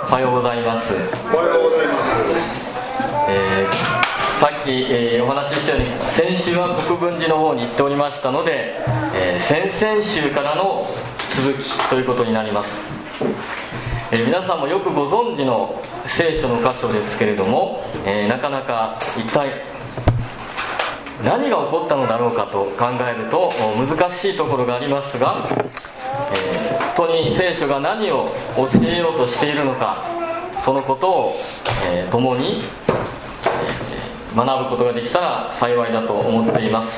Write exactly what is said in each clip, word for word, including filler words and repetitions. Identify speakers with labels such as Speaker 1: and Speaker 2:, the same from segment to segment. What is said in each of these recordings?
Speaker 1: おはようございます。
Speaker 2: おはようございます。
Speaker 1: えー、さっき、えー、お話ししたように先週は国分寺の方に行っておりましたので、えー、先々週からの続きということになります。えー、皆さんもよくご存知の聖書の箇所ですけれども、えー、なかなか一体何が起こったのだろうかと考えると難しいところがありますが、えー、本当に聖書が何を教えようとしているのか、そのことを、えー、共に、えー、学ぶことができたら幸いだと思っています。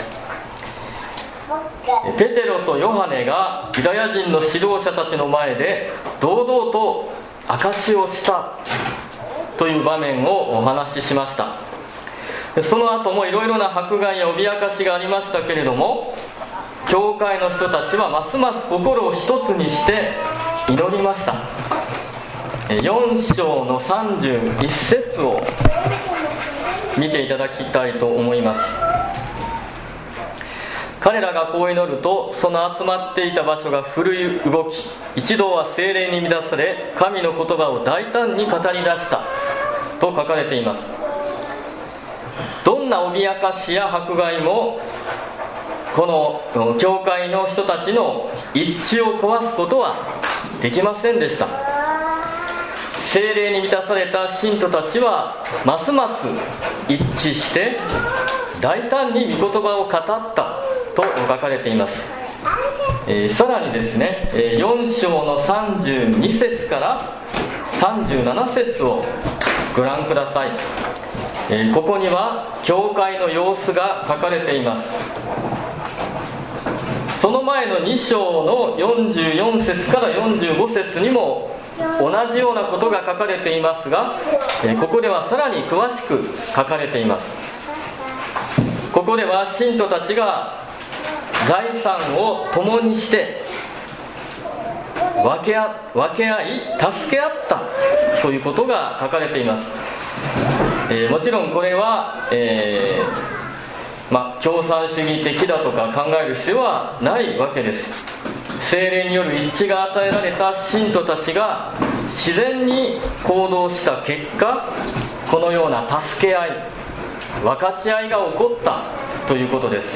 Speaker 1: ペテロとヨハネがユダヤ人の指導者たちの前で堂々と証しをしたという場面をお話ししました。その後もいろいろな迫害や脅かしがありましたけれども、教会の人たちはますます心を一つにして祈りました。よん章のさんじゅういち節を見ていただきたいと思います。彼らがこう祈ると、その集まっていた場所が震い動き、一同は聖霊に満たされ、神の言葉を大胆に語り出したと書かれています。どんな脅かしや迫害もこの教会の人たちの一致を壊すことはできませんでした。聖霊に満たされた信徒たちはますます一致して大胆に御言葉を語ったと書かれています。えー、さらにですね、よん章のさんじゅうに節からさんじゅうなな節をご覧ください。えー、ここには教会の様子が書かれています。その前のに章のよんじゅうよん節からよんじゅうご節にも同じようなことが書かれていますが、えー、ここではさらに詳しく書かれています。ここでは信徒たちが財産を共にして分けあ、分け合い助け合ったということが書かれています。えー、もちろんこれは、えーまあ、共産主義的だとか考える必要はないわけです。聖霊による一致が与えられた信徒たちが自然に行動した結果、このような助け合い分かち合いが起こったということです。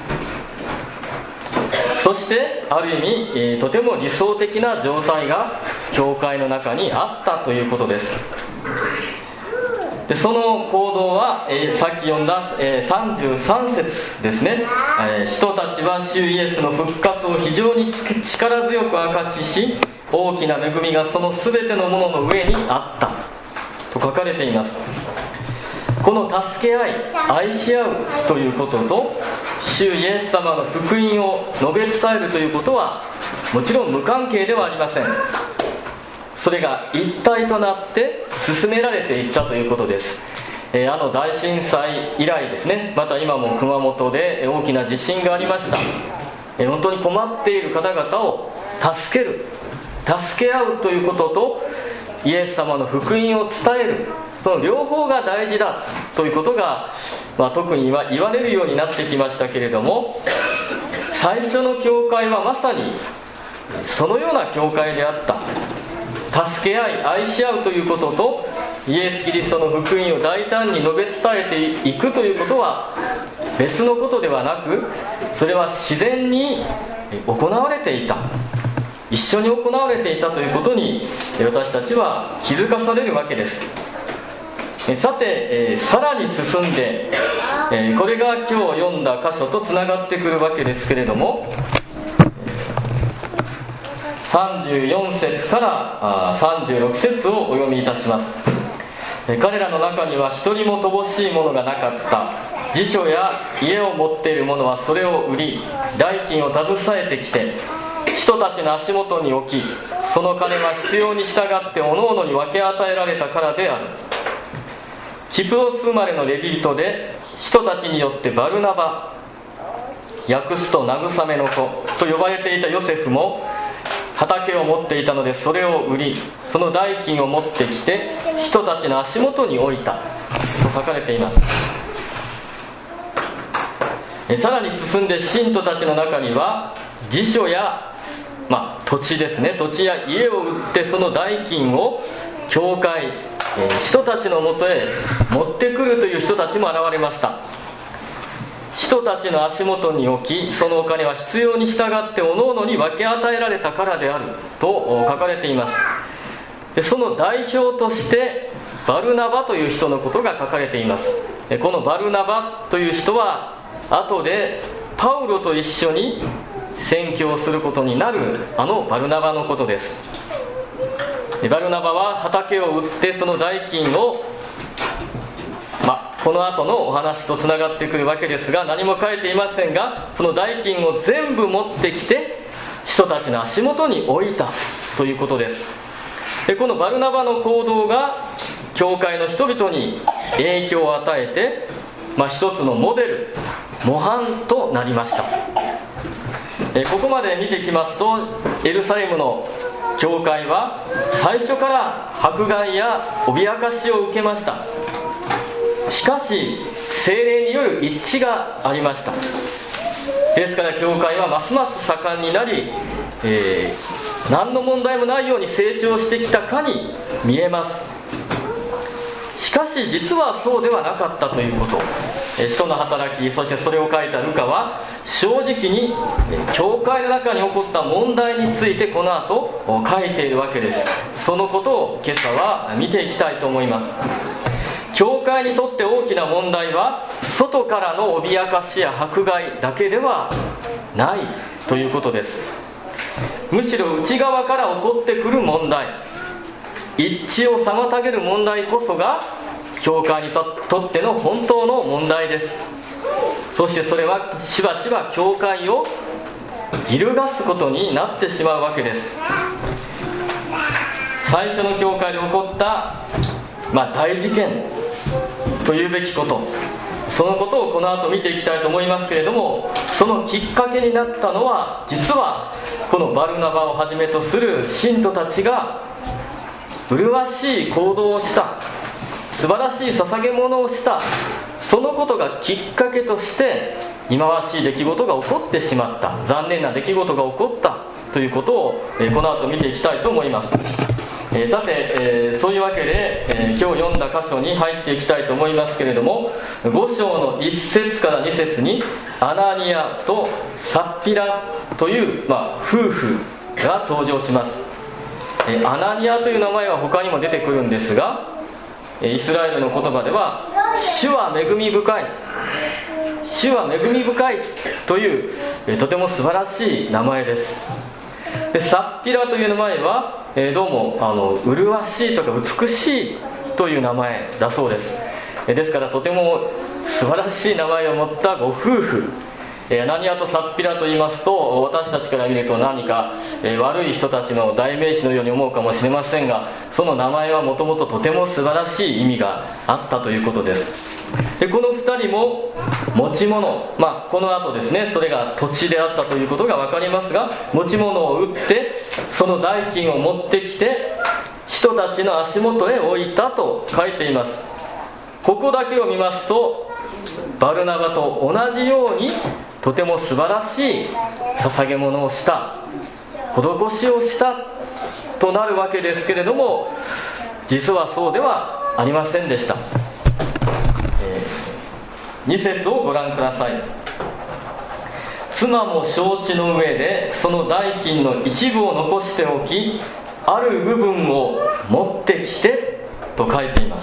Speaker 1: そしてある意味、えー、とても理想的な状態が教会の中にあったということです。でその行動は、えー、さっき読んだ、えー、さんじゅうさん節ですね。えー、人たちは主イエスの復活を非常に力強く証しし、大きな恵みがその全てのものの上にあったと書かれています。この助け合い愛し合うということと、主イエス様の福音を述べ伝えるということはもちろん無関係ではありません。それが一体となって進められていったということです。えー、あの大震災以来ですね、また今も熊本で大きな地震がありました。えー、本当に困っている方々を助ける、助け合うということと、イエス様の福音を伝える、その両方が大事だということが、まあ、特に言われるようになってきましたけれども、最初の教会はまさにそのような教会であった。助け合い愛し合うということと、イエス・キリストの福音を大胆に述べ伝えていくということは別のことではなく、それは自然に行われていた、一緒に行われていたということに私たちは気づかされるわけです。さて、えー、さらに進んで、えー、これが今日読んだ箇所とつながってくるわけですけれども、さんじゅうよん節からさんじゅうろく節をお読みいたします。えー、彼らの中には一人も乏しいものがなかった。辞書や家を持っている者はそれを売り、代金を携えてきて人たちの足元に置き、その金は必要に従って各々に分け与えられたからである。キプロス生まれのレビ人で、人たちによってバルナバ、訳すと慰めの子と呼ばれていたヨセフも畑を持っていたので、それを売り、その代金を持ってきて人たちの足元に置いたと書かれています。えさらに進んで、信徒たちの中には辞書や、まあ、土地ですね、土地や家を売ってその代金を教会、えー、使徒たちのもとへ持ってくるという人たちも現れました。使徒たちの足元に置き、そのお金は必要に従って各々に分け与えられたからであると書かれています。でその代表としてバルナバという人のことが書かれています。このバルナバという人は後でパウロと一緒に宣教することになるあのバルナバのことです。バルナバは畑を売ってその代金を、まあ、この後のお話とつながってくるわけですが、何も書いていませんが、その代金を全部持ってきて人たちの足元に置いたということです。でこのバルナバの行動が教会の人々に影響を与えて、まあ、一つのモデル、模範となりました。えここまで見てきますと、エルサレムの教会は最初から迫害や脅かしを受けました。しかし聖霊による一致がありました。ですから教会はますます盛んになり、えー、何の問題もないように成長してきたかに見えます。しかし実はそうではなかったということ、使徒の働き、そしてそれを書いたルカは正直に教会の中に起こった問題についてこの後書いているわけです。そのことを今朝は見ていきたいと思います。教会にとって大きな問題は外からの脅かしや迫害だけではないということです。むしろ内側から起こってくる問題、一致を妨げる問題こそが教会にとっての本当の問題です。そしてそれはしばしば教会を揺るがすことになってしまうわけです。最初の教会で起こった、まあ、大事件というべきこと、そのことをこの後見ていきたいと思いますけれども、そのきっかけになったのは実はこのバルナバをはじめとする信徒たちが麗しい行動をした、素晴らしい捧げ物をした、そのことがきっかけとして忌まわしい出来事が起こってしまった、残念な出来事が起こったということを、えー、この後見ていきたいと思います。えー、さて、えー、そういうわけで、えー、今日読んだ箇所に入っていきたいと思いますけれども、ご章のいっ節からに節にアナニアとサッピラという、まあ、夫婦が登場します。えー、アナニアという名前は他にも出てくるんですが、イスラエルの言葉では主は恵み深い、主は恵み深いというとても素晴らしい名前です。でサッピラという名前はどうもあの麗しいとか美しいという名前だそうです。ですからとても素晴らしい名前を持ったご夫婦、アナニアとサッピラと言いますと、私たちから見ると何か悪い人たちの代名詞のように思うかもしれませんが、その名前はもともととても素晴らしい意味があったということです。でこのふたりも持ち物、まあ、この後ですね、それが土地であったということが分かりますが、持ち物を売ってその代金を持ってきて人たちの足元へ置いたと書いています。ここだけを見ますとバルナバと同じようにとても素晴らしい捧げ物をした、施しをしたとなるわけですけれども、実はそうではありませんでした。えー、に節をご覧ください。妻も承知の上でその代金の一部を残しておき、ある部分を持ってきてと書いています。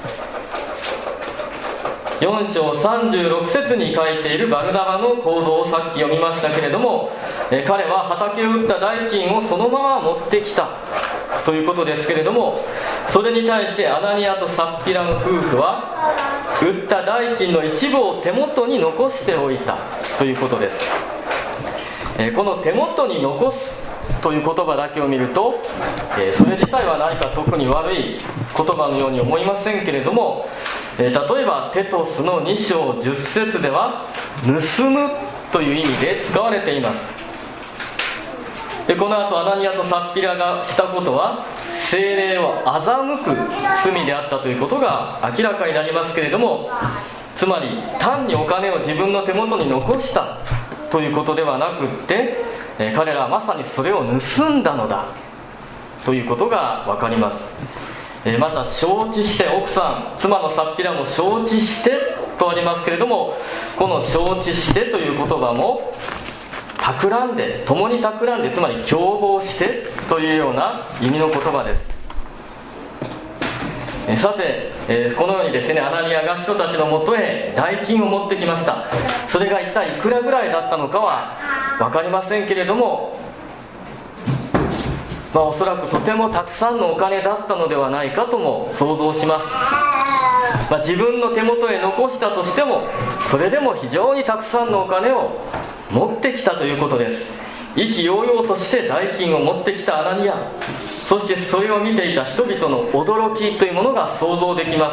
Speaker 1: よん章さんじゅうろく節に書いているバルナバの行動をさっき読みましたけれども、え彼は畑を売った代金をそのまま持ってきたということですけれども、それに対してアナニアとサッピラの夫婦は売った代金の一部を手元に残しておいたということです。えこの手元に残すという言葉だけを見ると、えそれ自体は何か特に悪い言葉のように思いませんけれども、えー、例えばテトスのに章じゅっ節では盗むという意味で使われています。でこの後アナニアとサッピラがしたことは聖霊を欺く罪であったということが明らかになりますけれども、つまり単にお金を自分の手元に残したということではなくって、えー、彼らはまさにそれを盗んだのだということが分かります。 また承知して、奥さん妻のサッピラも承知してとありますけれども、この承知してという言葉も企んで、共に企んで、つまり共謀してというような意味の言葉です。さて、えー、このようにですね、アナニアが人たちのもとへ代金を持ってきました。それが一体いくらぐらいだったのかは分かりませんけれども、まあ、おそらくとてもたくさんのお金だったのではないかとも想像します。まあ、自分の手元へ残したとしても、それでも非常にたくさんのお金を持ってきたということです。意気揚々として代金を持ってきたアナニア、そしてそれを見ていた人々の驚きというものが想像できます。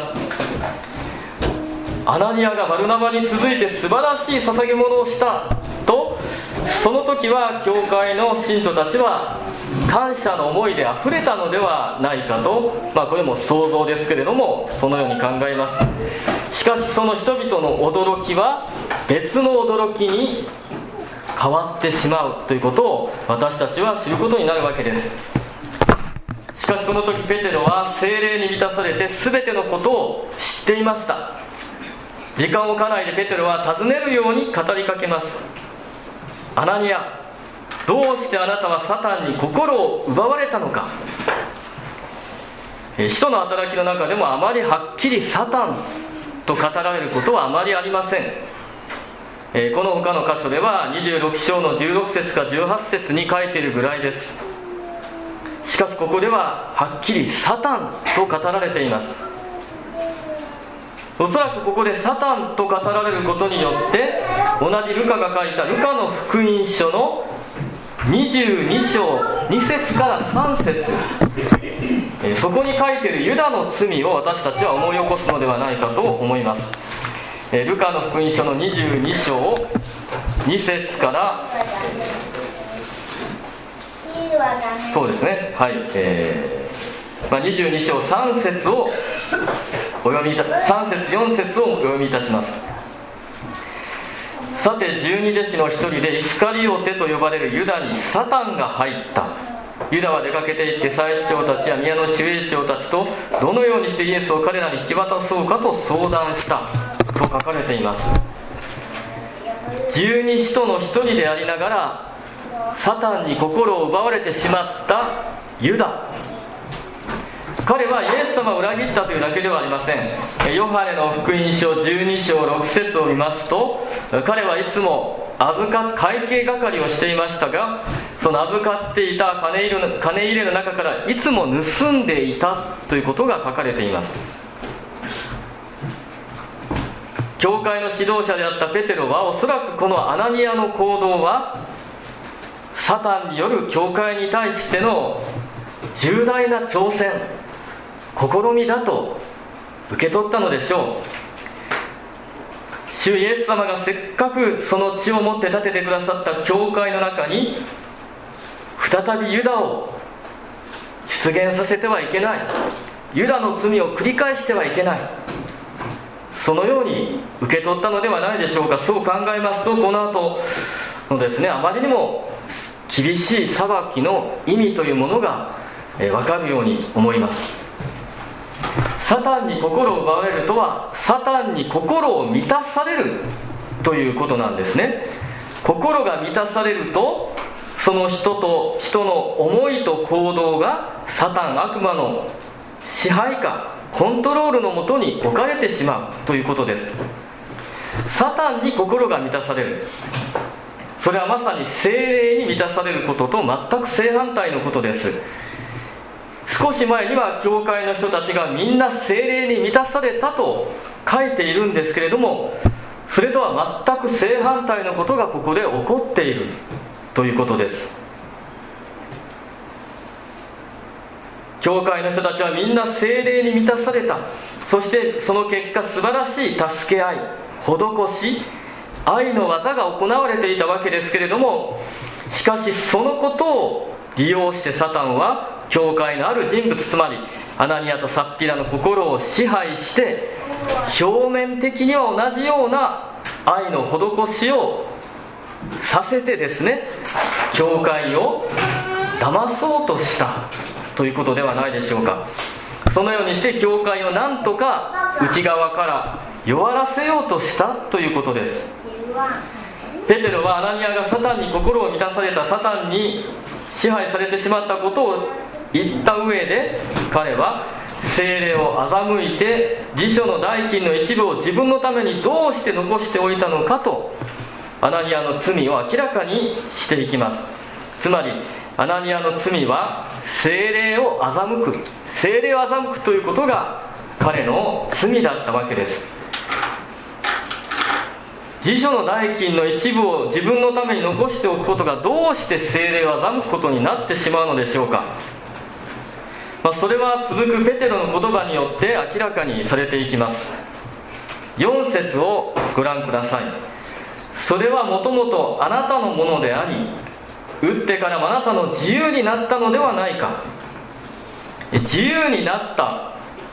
Speaker 1: アナニアがバルナバに続いて素晴らしい捧げ物をしたと、その時は教会の信徒たちは感謝の思いであふれたのではないかと、まあこれも想像ですけれども、そのように考えます。しかしその人々の驚きは別の驚きに変わってしまうということを私たちは知ることになるわけです。しかしこの時ペテロは聖霊に満たされて全てのことを知っていました。時間を置かないでペテロは尋ねるように語りかけます。アナニア、どうしてあなたはサタンに心を奪われたのか。使徒の働きの中でもあまりはっきりサタンと語られることはあまりありません。この他の箇所ではにじゅうろく章のじゅうろく節かじゅうはち節に書いているぐらいです。しかしここでははっきりサタンと語られています。おそらくここでサタンと語られることによって、同じルカが書いたルカの福音書のにじゅうに章に節からさん節、そこに書いているユダの罪を私たちは思い起こすのではないかと思います。ルカの福音書のにじゅうに章に節から、そうですね、はい、えーまあ、にじゅうに章さん節をお読みいたさん節よん節をお読みいたします。さて十二弟子の一人でイスカリオテと呼ばれるユダにサタンが入った。ユダは出かけて行って祭司長たちや宮の守衛長たちとどのようにしてイエスを彼らに引き渡そうかと相談したと書かれています。十二使徒の一人でありながらサタンに心を奪われてしまったユダ、彼はイエス様を裏切ったというだけではありません。ヨハネの福音書じゅうに章ろく節を見ますと、彼はいつも預か会計係をしていましたが、その預かっていた金入れの、金入れの中からいつも盗んでいたということが書かれています。教会の指導者であったペテロはおそらくこのアナニアの行動はサタンによる教会に対しての重大な挑戦、試みだと受け取ったのでしょう。主イエス様がせっかくその血を持って建ててくださった教会の中に再びユダを出現させてはいけない、ユダの罪を繰り返してはいけない、そのように受け取ったのではないでしょうか。そう考えますと、この後のですね、あまりにも厳しい裁きの意味というものが分かるように思います。サタンに心を奪われるとは、サタンに心を満たされるということなんですね。心が満たされると、その人と人の思いと行動がサタン、悪魔の支配下、コントロールのもとに置かれてしまうということです。サタンに心が満たされる、それはまさに聖霊に満たされることと全く正反対のことです。少し前には教会の人たちがみんな聖霊に満たされたと書いているんですけれども、それとは全く正反対のことがここで起こっているということです。教会の人たちはみんな聖霊に満たされた。そしてその結果、素晴らしい助け合い、施し、愛の技が行われていたわけですけれども、しかしそのことを利用してサタンは教会のある人物、つまりアナニアとサッピラの心を支配して、表面的には同じような愛の施しをさせてですね、教会を騙そうとしたということではないでしょうか。 そのようにして教会をなんとか内側から弱らせようとしたということです。ペテロはアナニアがサタンに心を満たされた、サタンに支配されてしまったことを言った上で、彼は聖霊を欺いて辞書の代金の一部を自分のためにどうして残しておいたのかと、アナニアの罪を明らかにしていきます。つまりアナニアの罪は聖霊を欺く、聖霊を欺くということが彼の罪だったわけです。辞書の代金の一部を自分のために残しておくことがどうして聖霊を欺くことになってしまうのでしょうか。まあ、それは続くペテロの言葉によって明らかにされていきます。よん節をご覧ください。それはもともとあなたのものであり、打ってからもあなたの自由になったのではないか。自由になった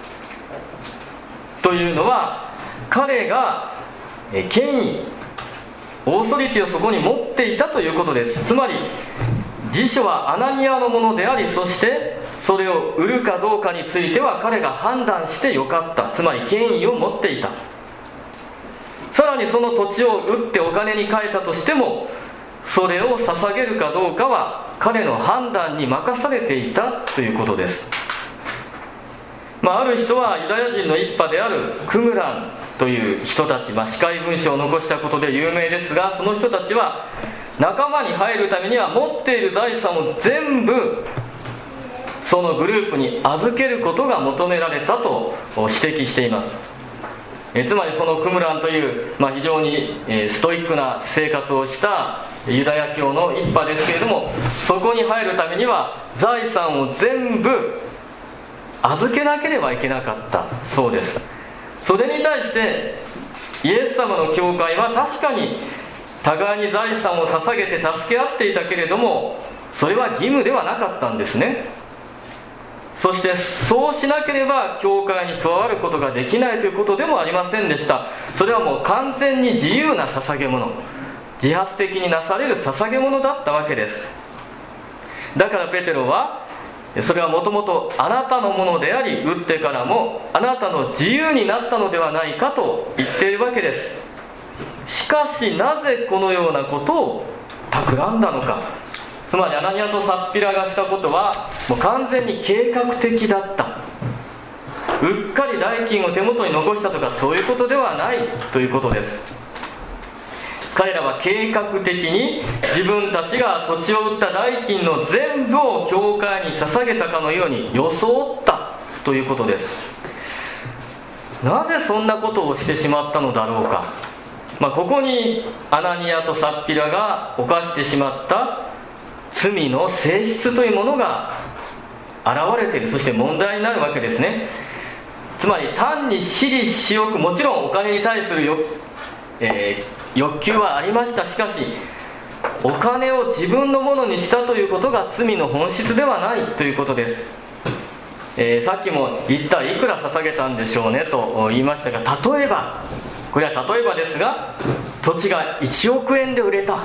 Speaker 1: というのは、彼が権威、オーソリティをそこに持っていたということです。つまり辞書はアナニアのものであり、そしてそれを売るかどうかについては彼が判断してよかった。つまり権威を持っていた。さらにその土地を売ってお金に換えたとしても、それを捧げるかどうかは彼の判断に任されていたということです。まあ、ある人はユダヤ人の一派であるクムランという人たち、まあ、司会文書を残したことで有名ですが、その人たちは仲間に入るためには持っている財産を全部そのグループに預けることが求められたと指摘しています。えつまりそのクムランという、まあ、非常にストイックな生活をしたユダヤ教の一派ですけれども、そこに入るためには財産を全部預けなければいけなかったそうです。それに対してイエス様の教会は確かに互いに財産を捧げて助け合っていたけれども、それは義務ではなかったんですね。そしてそうしなければ教会に加わることができないということでもありませんでした。それはもう完全に自由な捧げ物、自発的になされる捧げ物だったわけです。だからペテロは、それはもともとあなたのものであり、打ってからもあなたの自由になったのではないかと言っているわけです。しかしなぜこのようなことを企んだのか。つまりアナニアとサッピラがしたことはもう完全に計画的だった。うっかり代金を手元に残したとか、そういうことではないということです。彼らは計画的に自分たちが土地を売った代金の全部を教会に捧げたかのように装ったということです。なぜそんなことをしてしまったのだろうか。まあ、ここにアナニアとサッピラが犯してしまった罪の性質というものが現れている、そして問題になるわけですね。つまり単に私利私欲、もちろんお金に対する欲、えー、欲求はありました。しかしお金を自分のものにしたということが罪の本質ではないということです。えー、さっきも一体いくら捧げたんでしょうねと言いましたが、例えばこれは例えばですが、土地がいちおくえんで売れた。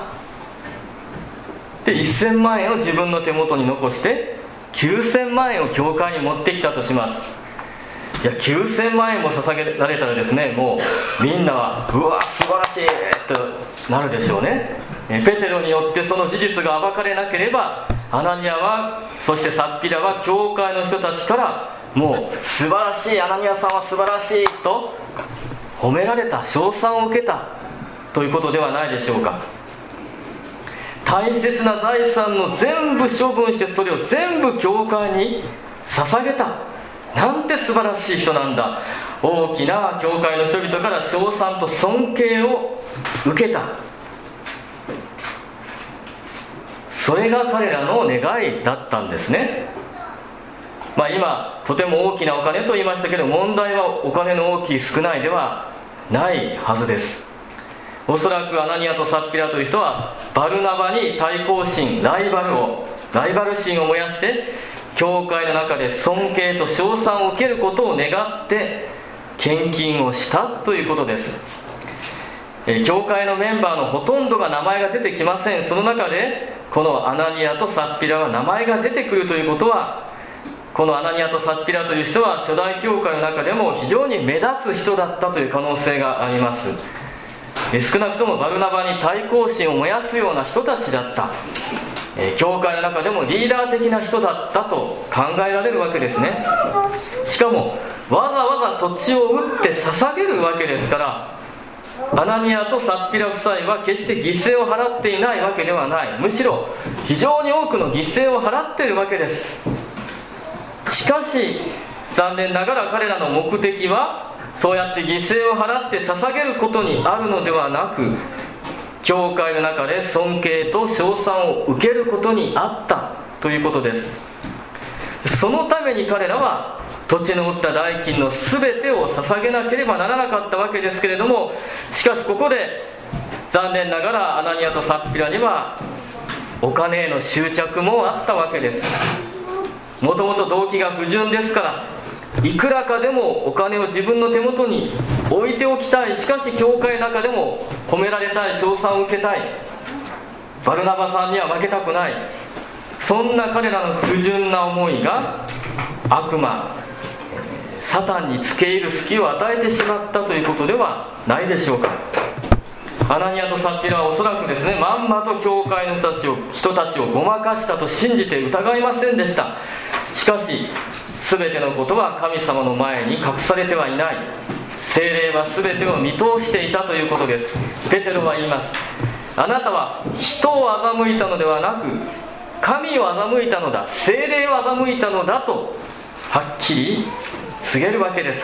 Speaker 1: でせんまんえんを自分の手元に残してきゅうせんまんえんを教会に持ってきたとします。いやきゅうせんまんえんも捧げられたらですね、もうみんなはうわ素晴らしいとなるでしょうね。ペテロによってその事実が暴かれなければ、アナニアは、そしてサッピラは教会の人たちからもう素晴らしい、アナニアさんは素晴らしいと褒められた、称賛を受けたということではないでしょうか。大切な財産の全部処分して、それを全部教会に捧げた。なんて素晴らしい人なんだ。大きな教会の人々から称賛と尊敬を受けた。それが彼らの願いだったんですね。まあ、今とても大きなお金と言いましたけど、問題はお金の大きい少ないではないはずです。おそらくアナニアとサッピラという人はバルナバに対抗心、ライバルをライバル心を燃やして教会の中で尊敬と称賛を受けることを願って献金をしたということです。え教会のメンバーのほとんどが名前が出てきません。その中でこのアナニアとサッピラは名前が出てくるということは、 このアナニアとサッピラという人は初代教会の中でも非常に目立つ人だったという可能性があります。少なくともバルナバに対抗心を燃やすような人たちだった、教会の中でもリーダー的な人だったと考えられるわけですね。しかもわざわざ土地を売って捧げるわけですから、アナニアとサッピラ夫妻は決して犠牲を払っていないわけではない。むしろ非常に多くの犠牲を払っているわけです。しかし残念ながら彼らの目的はそうやって犠牲を払って捧げることにあるのではなく、教会の中で尊敬と称賛を受けることにあったということです。そのために彼らは土地の売った代金の全てを捧げなければならなかったわけですけれども、しかしここで残念ながらアナニアとサッピラにはお金への執着もあったわけです。もともと動機が不純ですから、いくらかでもお金を自分の手元に置いておきたい。しかし教会の中でも褒められたい、称賛を受けたい、バルナバさんには負けたくない、そんな彼らの不純な思いが悪魔サタンに付け入る隙を与えてしまったということではないでしょうか。アナニアとサッピラはおそらくですね、まんまと教会の人たちを人たちをごまかしたと信じて疑いませんでした。しかし全てのことは神様の前に隠されてはいない。聖霊は全てを見通していたということです。ペテロは言います。あなたは人を欺いたのではなく神を欺いたのだ、聖霊を欺いたのだとはっきり告げるわけです。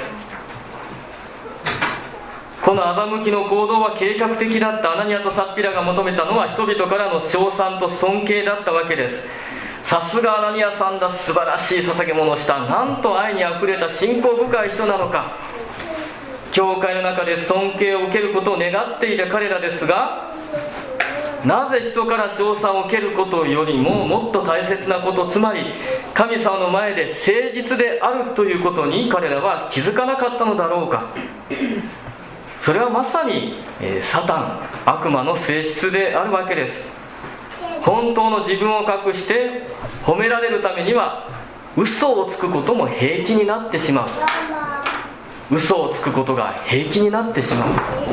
Speaker 1: この欺きの行動は計画的だった。アナニアとサッピラが求めたのは人々からの称賛と尊敬だったわけです。さすがアナニアさんだ、素晴らしい捧げ物をした、なんと愛にあふれた信仰深い人なのか。教会の中で尊敬を受けることを願っていた彼らですが、なぜ人から称賛を受けることよりももっと大切なこと、つまり神様の前で誠実であるということに彼らは気づかなかったのだろうか。それはまさに、えー、サタン、悪魔の性質であるわけです。本当の自分を隠して褒められるためには嘘をつくことも平気になってしまう。嘘をつくことが平気になってしまう。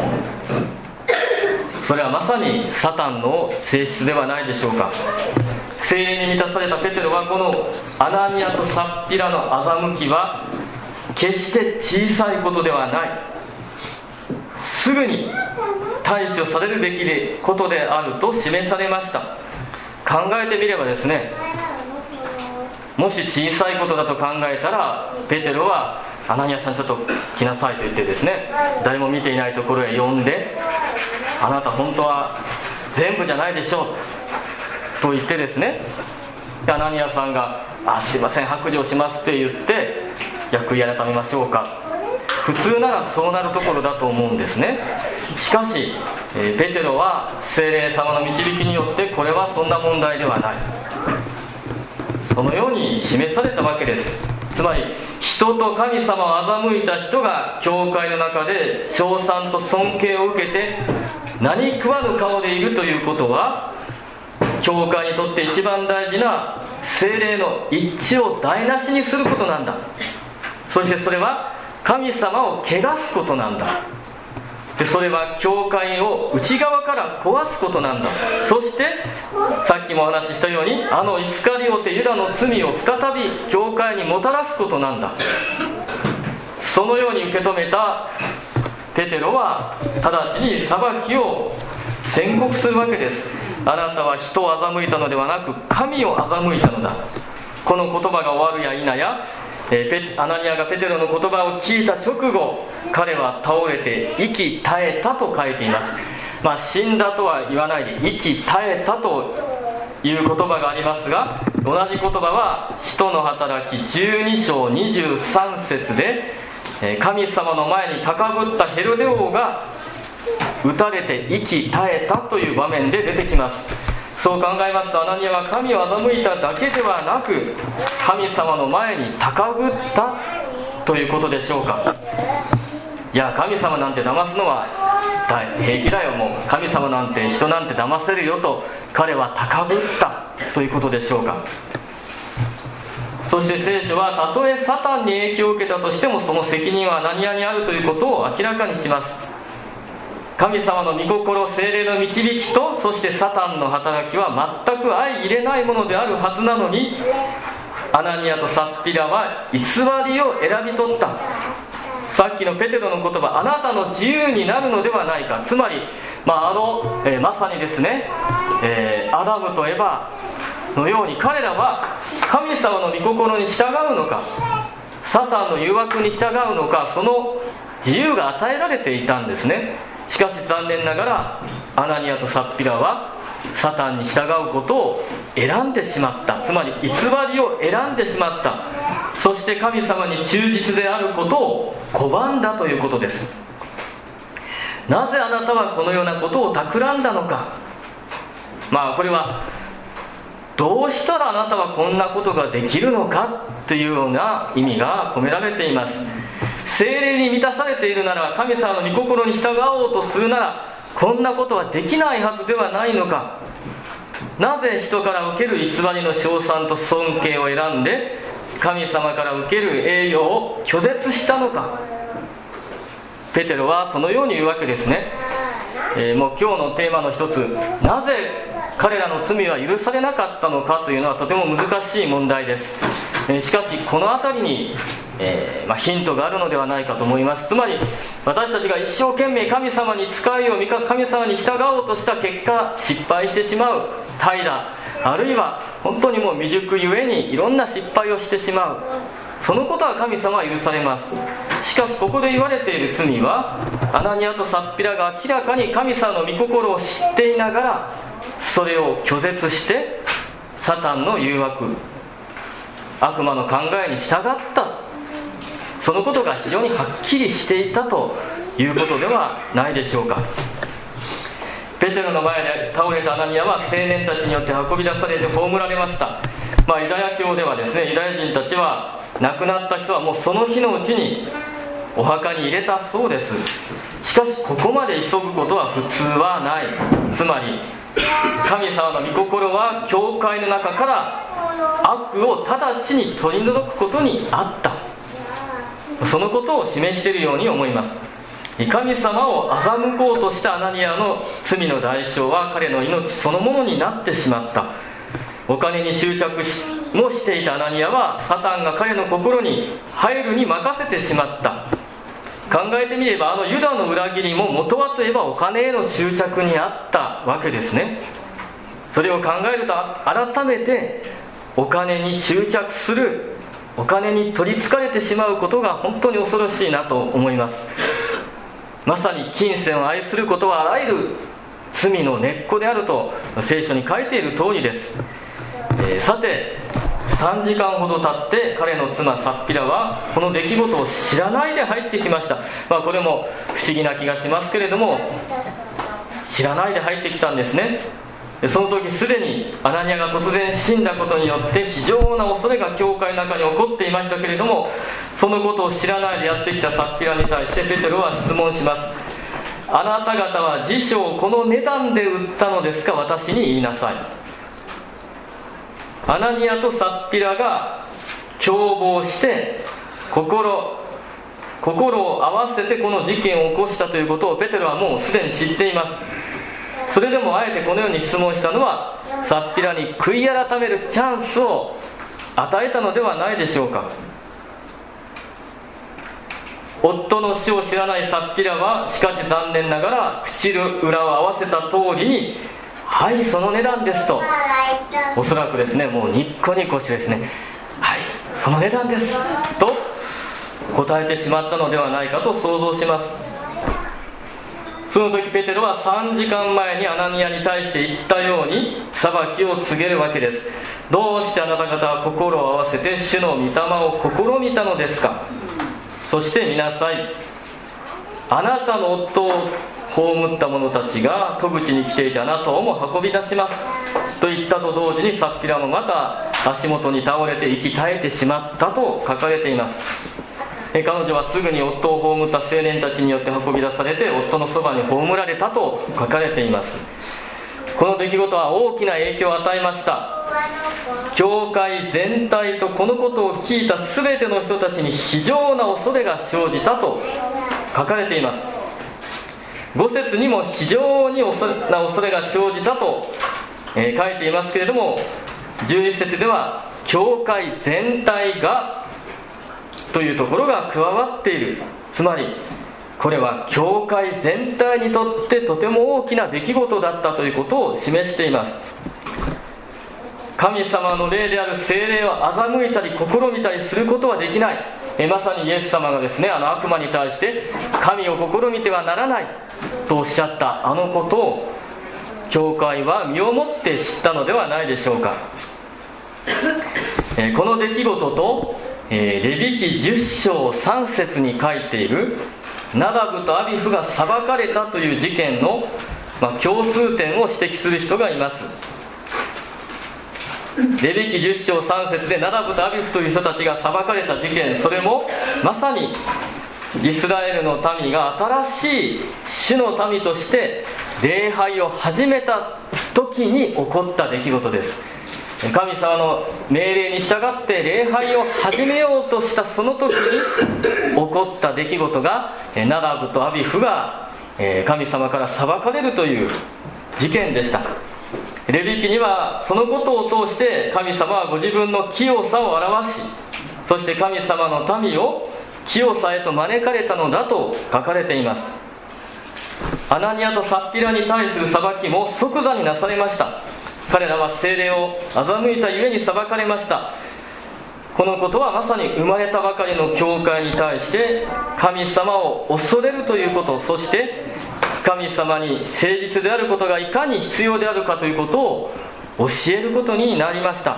Speaker 1: それはまさにサタンの性質ではないでしょうか。聖霊に満たされたペテロはこのアナニアとサッピラの欺きは決して小さいことではない。すぐに対処されるべきことであると示されました。考えてみればですね、もし小さいことだと考えたらペテロはアナニアさんちょっと来なさいと言ってですね、誰も見ていないところへ呼んで、あなた本当は全部じゃないでしょうと言ってですね、アナニアさんがあすいません白状しますって言って逆に改めましょうか。普通ならそうなるところだと思うんですね。しかし、えー、ペテロは聖霊様の導きによってこれはそんな問題ではない、そのように示されたわけです。つまり人と神様を欺いた人が教会の中で称賛と尊敬を受けて何食わぬ顔でいるということは、教会にとって一番大事な聖霊の一致を台無しにすることなんだ。そしてそれは神様を汚すことなんだ。でそれは教会を内側から壊すことなんだ。そしてさっきもお話ししたように、あのイスカリオテユダの罪を再び教会にもたらすことなんだ。そのように受け止めたペテロは直ちに裁きを宣告するわけです。あなたは人を欺いたのではなく神を欺いたのだ。この言葉が終わるや否や、えー、ペアナニアがペテロの言葉を聞いた直後、彼は倒れて息絶えたと書いています。まあ死んだとは言わないで息絶えたという言葉がありますが、同じ言葉は使徒の働きじゅうに章にじゅうさん節で、神様の前に高ぶったヘロデ王が撃たれて息絶えたという場面で出てきます。そう考えますと、アナニアは神を欺いただけではなく神様の前に高ぶったということでしょうか。いや神様なんて騙すのは平気だよ、もう神様なんて人なんて騙せるよと彼は高ぶったということでしょうか。 そして聖書はたとえサタンに影響を受けたとしてもその責任はアナニアにあるということを明らかにします。神様の御心、聖霊の導きと、そしてサタンの働きは全く相入れないものであるはずなのに、アナニアとサッピラは偽りを選び取った。さっきのペテロの言葉、あなたの自由になるのではないか。つまり、まああのえー、まさにですね、えー、アダムとエバのように彼らは神様の御心に従うのか、サタンの誘惑に従うのか、その自由が与えられていたんですね。しかし残念ながらアナニアとサッピラはサタンに従うことを選んでしまった。つまり偽りを選んでしまった。そして神様に忠実であることを拒んだということです。なぜあなたはこのようなことを企んだのか。まあこれはどうしたらあなたはこんなことができるのかというような意味が込められています。聖霊に満たされているなら、神様の御心に従おうとするなら、こんなことはできないはずではないのか。なぜ人から受ける偽りの称賛と尊敬を選んで神様から受ける栄誉を拒絶したのか。ペテロはそのように言うわけですね。えー、もう今日のテーマの一つ、なぜ彼らの罪は許されなかったのかというのはとても難しい問題です。えー、しかしこの辺りに、えーまあ、ヒントがあるのではないかと思います。つまり私たちが一生懸命神様に仕えよう、神様に従おうとした結果失敗してしまう、怠惰、あるいは本当にもう未熟ゆえにいろんな失敗をしてしまう、そのことは神様は許されます。しかしここで言われている罪は、アナニアとサッピラが明らかに神様の御心を知っていながらそれを拒絶してサタンの誘惑、悪魔の考えに従った、そのことが非常にはっきりしていたということではないでしょうか。ペテロの前で倒れたアナニアは青年たちによって運び出されて葬られました。まあ、ユダヤ教ではですね、ユダヤ人たちは亡くなった人はもうその日のうちにお墓に入れたそうです。しかしここまで急ぐことは普通はない。つまり神様の御心は教会の中から悪を直ちに取り除くことにあった、そのことを示しているように思います。神様を欺こうとしたアナニアの罪の代償は彼の命そのものになってしまった。お金に執着しもしていたアナニアはサタンが彼の心に入るに任せてしまった。考えてみればあのユダの裏切りも元はといえばお金への執着にあったわけですね。それを考えると改めてお金に執着する、お金に取りつかれてしまうことが本当に恐ろしいなと思います。まさに金銭を愛することはあらゆる罪の根っこであると聖書に書いている通りです。えー、さてさんじかんほど経って彼の妻サッピラはこの出来事を知らないで入ってきました。まあ、これも不思議な気がしますけれども、知らないで入ってきたんですね。でその時すでにアナニアが突然死んだことによって非常な恐れが教会の中に起こっていましたけれども、そのことを知らないでやってきたサッピラに対してペテロは質問します。あなた方は辞書をこの値段で売ったのですか、私に言いなさい。アナニアとサッピラが共謀して心心を合わせてこの事件を起こしたということをペテロはもうすでに知っています。それでもあえてこのように質問したのは、サッピラに悔い改めるチャンスを与えたのではないでしょうか。夫の死を知らないサッピラはしかし残念ながら口裏を合わせた通りに、はいその値段ですと、おそらくですねもうニッコニコしてですね、はいその値段ですと答えてしまったのではないかと想像します。その時ペテロはさんじかんまえにアナニアに対して言ったように裁きを告げるわけです。どうしてあなた方は心を合わせて主の御霊を試みたのですか。そして見なさい、あなたの夫を葬った者たちが戸口に来ていてあなたをも運び出しますと言ったと同時に、サッピラもまた足元に倒れて息絶えてしまったと書かれています。彼女はすぐに夫を葬った青年たちによって運び出されて夫のそばに葬られたと書かれています。この出来事は大きな影響を与えました。 教会全体とこのことを聞いた全ての人たちに非常な恐れが生じたと書かれています。ご節にも非常に恐れな恐れが生じたと、えー、書いていますけれども、じゅういち節では教会全体がというところが加わっている。つまりこれは教会全体にとってとても大きな出来事だったということを示しています。神様の霊である聖霊を欺いたり試みたりすることはできない。えまさにイエス様がですね、あの悪魔に対して神を試みてはならないとおっしゃったあのことを教会は身をもって知ったのではないでしょうか。えこの出来事と、えレビ記じゅっ章さん節に書いているナダブとアビフが裁かれたという事件の、まあ、共通点を指摘する人がいます。レビ記じゅっ章さん節でナダブとアビフという人たちが裁かれた事件、それもまさにイスラエルの民が新しい主の民として礼拝を始めた時に起こった出来事です。神様の命令に従って礼拝を始めようとしたその時に起こった出来事がナダブとアビフが神様から裁かれるという事件でした。レビ記にはそのことを通して神様はご自分の清さを表し、そして神様の民を清さへと招かれたのだと書かれています。アナニアとサッピラに対する裁きも即座になされました。彼らは聖霊を欺いたゆえに裁かれました。このことはまさに生まれたばかりの教会に対して神様を恐れるということ、そして神様に誠実であることがいかに必要であるかということを教えることになりました。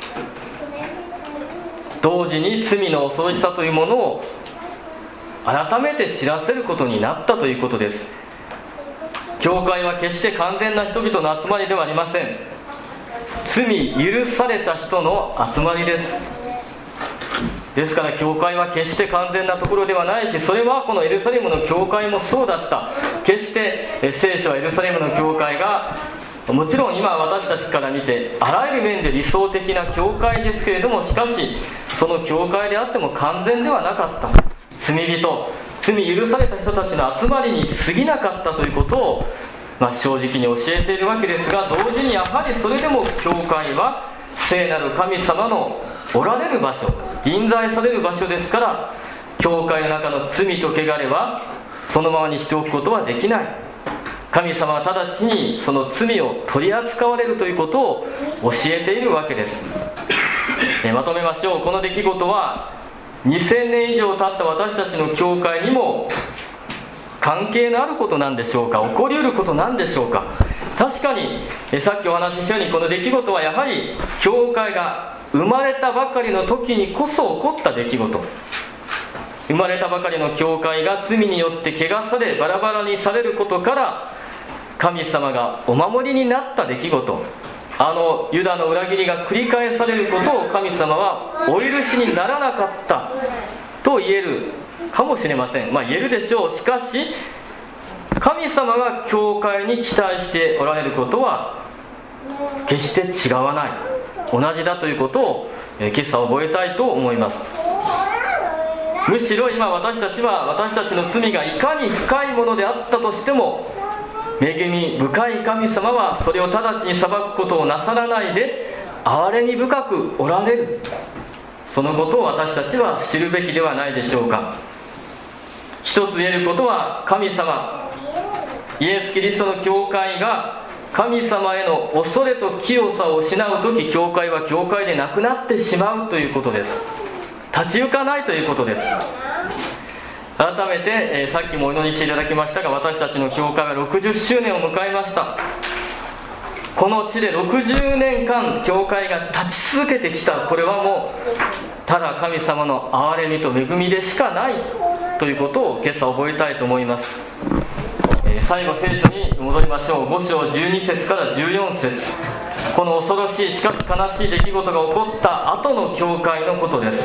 Speaker 1: 同時に罪の恐ろしさというものを改めて知らせることになったということです。教会は決して完全な人々の集まりではありません。罪許された人の集まりです。ですから教会は決して完全なところではないし、それはこのエルサレムの教会もそうだった。決して聖書はエルサレムの教会が、もちろん今私たちから見てあらゆる面で理想的な教会ですけれども、しかしその教会であっても完全ではなかった。罪人、罪許された人たちの集まりに過ぎなかったということを、まあ、正直に教えているわけですが、同時にやはりそれでも教会は聖なる神様のおられる場所、臨在される場所ですから、教会の中の罪と汚れはそのままにしておくことはできない。神様は直ちにその罪を取り扱われるということを教えているわけです。えまとめましょう。この出来事はにせんねん以上経った私たちの教会にも関係のあることなんでしょうか。起こりうることなんでしょうか。確かにえさっきお話ししたように、この出来事はやはり教会が生まれたばかりの時にこそ起こった出来事。生まれたばかりの教会が罪によって汚されバラバラにされることから神様がお守りになった出来事、あのユダの裏切りが繰り返されることを神様はお許しにならなかったと言えるかもしれません。まあ言えるでしょう。しかし神様が教会に期待しておられることは決して違わない、同じだということを今朝覚えたいと思います。むしろ今私たちは私たちの罪がいかに深いものであったとしても、恵み深い神様はそれを直ちに裁くことをなさらないで憐れみ深くおられる、そのことを私たちは知るべきではないでしょうか。一つ言えることは、神様イエス・キリストの教会が神様への恐れと清さを失うとき、教会は教会でなくなってしまうということです。立ち行かないということです。改めて、えー、さっきもお祈りしていただきましたが、私たちの教会はろくじゅっしゅうねんを迎えました。この地でろくじゅうねんかん教会が立ち続けてきた。これはもうただ神様の憐れみと恵みでしかないということを今朝覚えたいと思います。えー、最後聖書に戻りましょう。ご章じゅうに節からじゅうよん節、この恐ろしいしかし悲しい出来事が起こった後の教会のことです。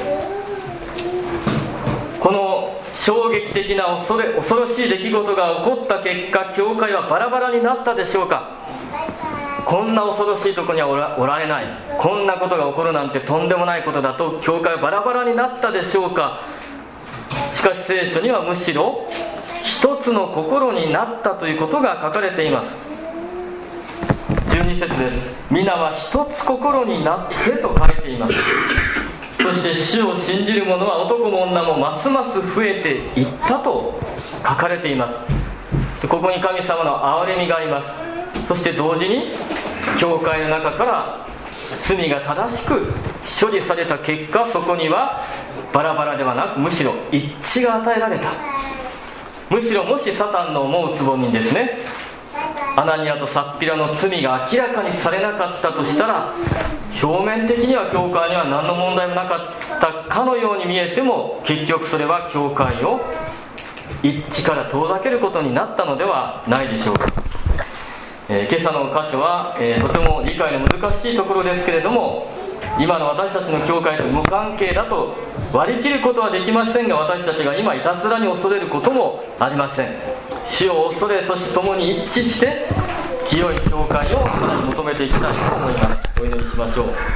Speaker 1: この衝撃的な恐れ恐ろしい出来事が起こった結果、教会はバラバラになったでしょうか。 こんな恐ろしいところにはお ら, おられない、こんなことが起こるなんてとんでもないことだと教会はバラバラになったでしょうか。しかし聖書にはむしろ一つの心になったということが書かれています。じゅうに節です。皆は一つ心になってと書いています。そして主を信じる者は男も女もますます増えていったと書かれています。ここに神様の憐れみがあります。そして同時に教会の中から罪が正しく処理された結果、そこにはバラバラではなくむしろ一致が与えられた。むしろもしサタンの思うつぼにですね、アナニアとサッピラの罪が明らかにされなかったとしたら、表面的には教会には何の問題もなかったかのように見えても、結局それは教会を一致から遠ざけることになったのではないでしょうか。えー、今朝の箇所は、えー、とても理解の難しいところですけれども、今の私たちの教会と無関係だと割り切ることはできませんが、私たちが今いたずらに恐れることもありません。主を恐れ、そして共に一致して清い教会をさらに求めていきたいと思います。お祈りしましょう。